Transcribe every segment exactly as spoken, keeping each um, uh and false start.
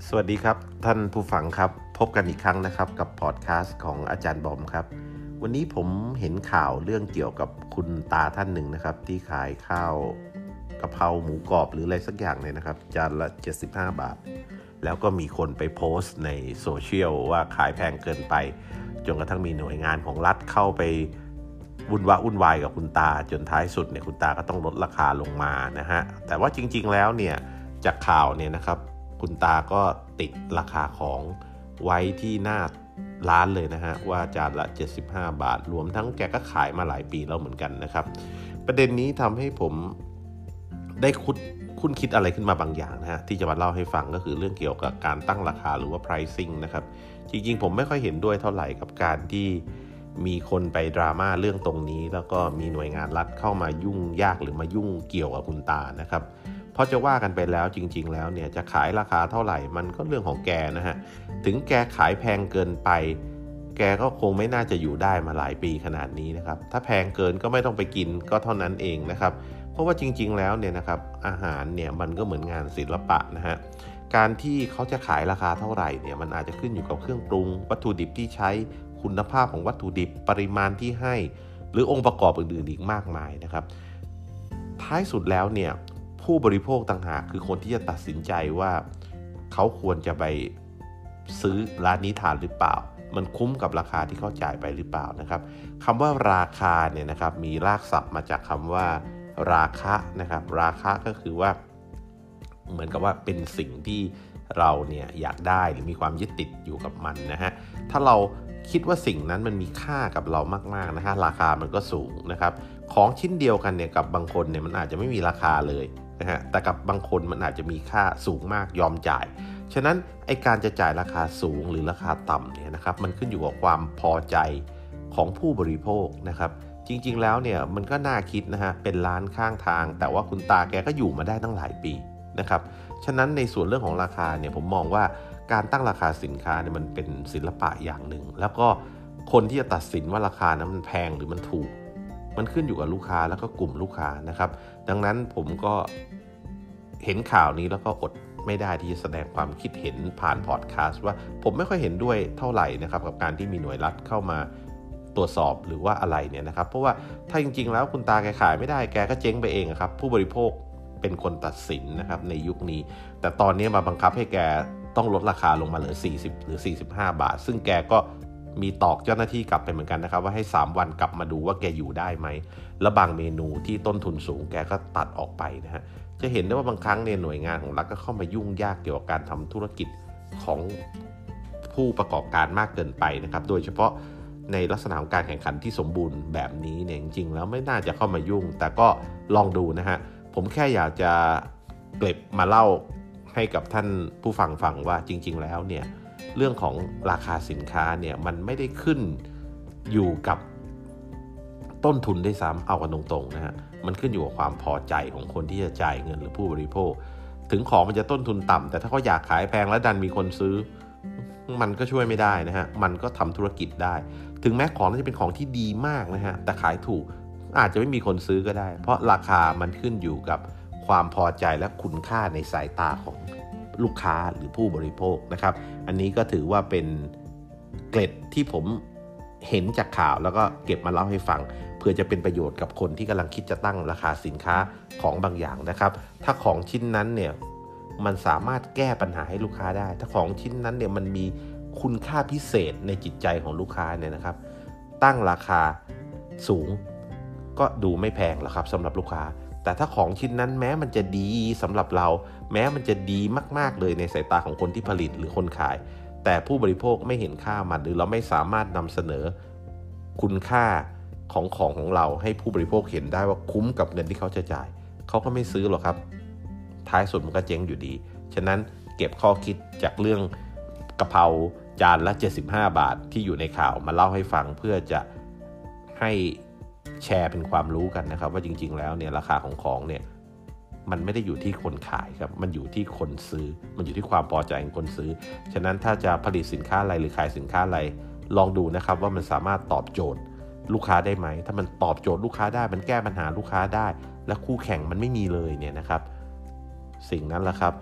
สวัสดีครับท่านผู้ฟังครับพบกันอีกครั้งนะครับกับพอดแคสต์ของอาจารย์บอมครับวันนี้ผมเห็นข่าวเรื่องเกี่ยวกับคุณตาท่านหนึ่งนะครับที่ขายข้าวกะเพราหมูกรอบหรืออะไรสักอย่างเนี่ยนะครับจานละเจ็ดสิบห้าบาทแล้วก็มีคนไปโพสต์ในโซเชียลว่าขายแพงเกินไปจนกระทั่งมีหน่วยงานของรัฐเข้าไปวุ่นวะวุ่นวายกับคุณตาจนท้ายสุดเนี่ยคุณตาก็ต้องลดราคาลงมานะฮะแต่ว่าจริงๆแล้วเนี่ยจากข่าวเนี่ยนะครับคุณตาก็ติดราคาของไว้ที่หน้าร้านเลยนะฮะว่าจานละเจ็ดสิบห้าบาทรวมทั้งแกก็ขายมาหลายปีแล้วเหมือนกันนะครับประเด็นนี้ทำให้ผมได้คุดคุ้นคิดอะไรขึ้นมาบางอย่างนะฮะที่จะมาเล่าให้ฟังก็คือเรื่องเกี่ยวกับการตั้งราคาหรือว่า pricing นะครับจริงๆผมไม่ค่อยเห็นด้วยเท่าไหร่กับการที่มีคนไปดราม่าเรื่องตรงนี้แล้วก็มีหน่วยงานรัฐเข้ามายุ่งยากหรือมายุ่งเกี่ยวกับคุณตานะครับเพราะจะว่ากันไปแล้วจริงๆแล้วเนี่ยจะขายราคาเท่าไหร่มันก็เรื่องของแกนะฮะถึงแกขายแพงเกินไปแกก็คงไม่น่าจะอยู่ได้มาหลายปีขนาดนี้นะครับถ้าแพงเกินก็ไม่ต้องไปกินก็เท่านั้นเองนะครับเพราะว่าจริงๆแล้วเนี่ยนะครับอาหารเนี่ยมันก็เหมือนงานศิลปะนะฮะการที่เขาจะขายราคาเท่าไหร่เนี่ยมันอาจจะขึ้นอยู่กับเครื่องปรุงวัตถุดิบที่ใช้คุณภาพของวัตถุดิบปริมาณที่ให้หรือองค์ประกอบอื่นๆอีกมากมายนะครับท้ายสุดแล้วเนี่ยผู้บริโภคต่างหากคือคนที่จะตัดสินใจว่าเขาควรจะไปซื้อร้านนี้ทานหรือเปล่ามันคุ้มกับราคาที่เขาจ่ายไปหรือเปล่านะครับคำว่าราคาเนี่ยนะครับมีรากศัพท์มาจากคำว่าราคะนะครับราคะก็คือว่าเหมือนกับว่าเป็นสิ่งที่เราเนี่ยอยากได้หรือมีความยึดติดอยู่กับมันนะฮะถ้าเราคิดว่าสิ่งนั้นมันมีค่ากับเรามากๆนะฮะราคามันก็สูงนะครับของชิ้นเดียวกันเนี่ยกับบางคนเนี่ยมันอาจจะไม่มีราคาเลยนะฮะแต่กับบางคนมันอาจจะมีค่าสูงมากยอมจ่ายฉะนั้นไอ้การจะจ่ายราคาสูงหรือราคาต่ำเนี่ยนะครับมันขึ้นอยู่กับความพอใจของผู้บริโภคนะครับจริงๆแล้วเนี่ยมันก็น่าคิดนะฮะเป็นร้านข้างทางแต่ว่าคุณตาแกก็อยู่มาได้ตั้งหลายปีนะครับฉะนั้นในส่วนเรื่องของราคาเนี่ยผมมองว่าการตั้งราคาสินค้าเนี่ยมันเป็นศิลปะอย่างหนึ่งแล้วก็คนที่จะตัดสินว่าราคานั้นมันแพงหรือมันถูกมันขึ้นอยู่กับลูกค้าแล้วก็กลุ่มลูกค้านะครับดังนั้นผมก็เห็นข่าวนี้แล้วก็อดไม่ได้ที่จะแสดงความคิดเห็นผ่านพอดแคสต์ว่าผมไม่ค่อยเห็นด้วยเท่าไหร่นะครับกับการที่มีหน่วยรัฐเข้ามาตรวจสอบหรือว่าอะไรเนี่ยนะครับเพราะว่าถ้าจริงๆแล้วคุณตาแกขายไม่ได้แกก็เจ๊งไปเองครับผู้บริโภคเป็นคนตัดสินนะครับในยุคนี้แต่ตอนนี้มาบังคับให้แกต้องลดราคาลงมาเหลือสี่สิบหรือสี่สิบห้าบาทซึ่งแกก็มีตอกเจ้าหน้าที่กลับไปเหมือนกันนะครับว่าให้สามวันกลับมาดูว่าแกอยู่ได้ไหมและบางเมนูที่ต้นทุนสูงแกก็ตัดออกไปนะฮะจะเห็นได้ว่าบางครั้งเนี่ยหน่วยงานของรัฐก็เข้ามายุ่งยากเกี่ยวกับการทำธุรกิจของผู้ประกอบการมากเกินไปนะครับโดยเฉพาะในลักษณะของการแข่งขันที่สมบูรณ์แบบนี้เนี่ยจริงๆแล้วไม่น่าจะเข้ามายุ่งแต่ก็ลองดูนะฮะผมแค่อยากจะเก็บมาเล่าให้กับท่านผู้ฟังฟังว่าจริงๆแล้วเนี่ยเรื่องของราคาสินค้าเนี่ยมันไม่ได้ขึ้นอยู่กับต้นทุนด้วยซ้ำเอากันตรงๆนะฮะมันขึ้นอยู่กับความพอใจของคนที่จะจ่ายเงินหรือผู้บริโภคถึงของมันจะต้นทุนต่ำแต่ถ้าเขาอยากขายแพงแล้วดันมีคนซื้อมันก็ช่วยไม่ได้นะฮะมันก็ทำธุรกิจได้ถึงแม้ของนั้นจะเป็นของที่ดีมากนะฮะแต่ขายถูกอาจจะไม่มีคนซื้อก็ได้เพราะราคามันขึ้นอยู่กับความพอใจและคุณค่าในสายตาของลูกค้าหรือผู้บริโภคนะครับอันนี้ก็ถือว่าเป็นเกร็ดที่ผมเห็นจากข่าวแล้วก็เก็บมาเล่าให้ฟังเพื่อจะเป็นประโยชน์กับคนที่กำลังคิดจะตั้งราคาสินค้าของบางอย่างนะครับถ้าของชิ้นนั้นเนี่ยมันสามารถแก้ปัญหาให้ลูกค้าได้ถ้าของชิ้นนั้นเนี่ยมันมีคุณค่าพิเศษในจิตใจของลูกค้าเนี่ยนะครับตั้งราคาสูงก็ดูไม่แพงหรอกครับสำหรับลูกค้าแต่ถ้าของชิ้นนั้นแม้มันจะดีสำหรับเราแม้มันจะดีมากๆเลยในสายตาของคนที่ผลิตหรือคนขายแต่ผู้บริโภคไม่เห็นค่ามันหรือเราไม่สามารถนำเสนอคุณค่าของของของเราให้ผู้บริโภคเห็นได้ว่าคุ้มกับเงินที่เขาจะจ่ายเขาก็ไม่ซื้อหรอกครับท้ายสุดมันก็เจ๊งอยู่ดีฉะนั้นเก็บข้อคิดจากเรื่องกะเพราจานละเจ็ดสิบห้าบาทที่อยู่ในข่าวมาเล่าให้ฟังเพื่อจะให้แชร์เป็นความรู้กันนะครับว่าจริงๆแล้วเนี่ยราคาของของเนี่ยมันไม่ได้อยู่ที่คนขายครับมันอยู่ที่คนซื้อมันอยู่ที่ความพอใจของคนซื้อฉะนั้นถ้าจะผลิตสินค้าอะไรหรือขายสินค้าอะไรลองดูนะครับว่ามันสามารถตอบโจทย์ลูกค้าได้ไหมถ้ามันตอบโจทย์ลูกค้าได้มันแก้ปัญหาลูกค้าได้และคู่แข่งมันไม่มีเลยเนี่ยนะครับสิ่งนั้นแหละครับ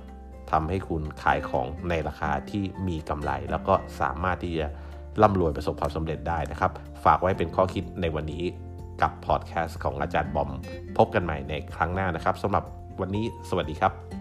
ทำให้คุณขายของในราคาที่มีกำไรแล้วก็สามารถที่จะร่ำรวยประสบความสำเร็จได้นะครับฝากไว้เป็นข้อคิดในวันนี้กับพอดแคสต์ของอาจารย์บอมพบกันใหม่ในครั้งหน้านะครับสำหรับวันนี้สวัสดีครับ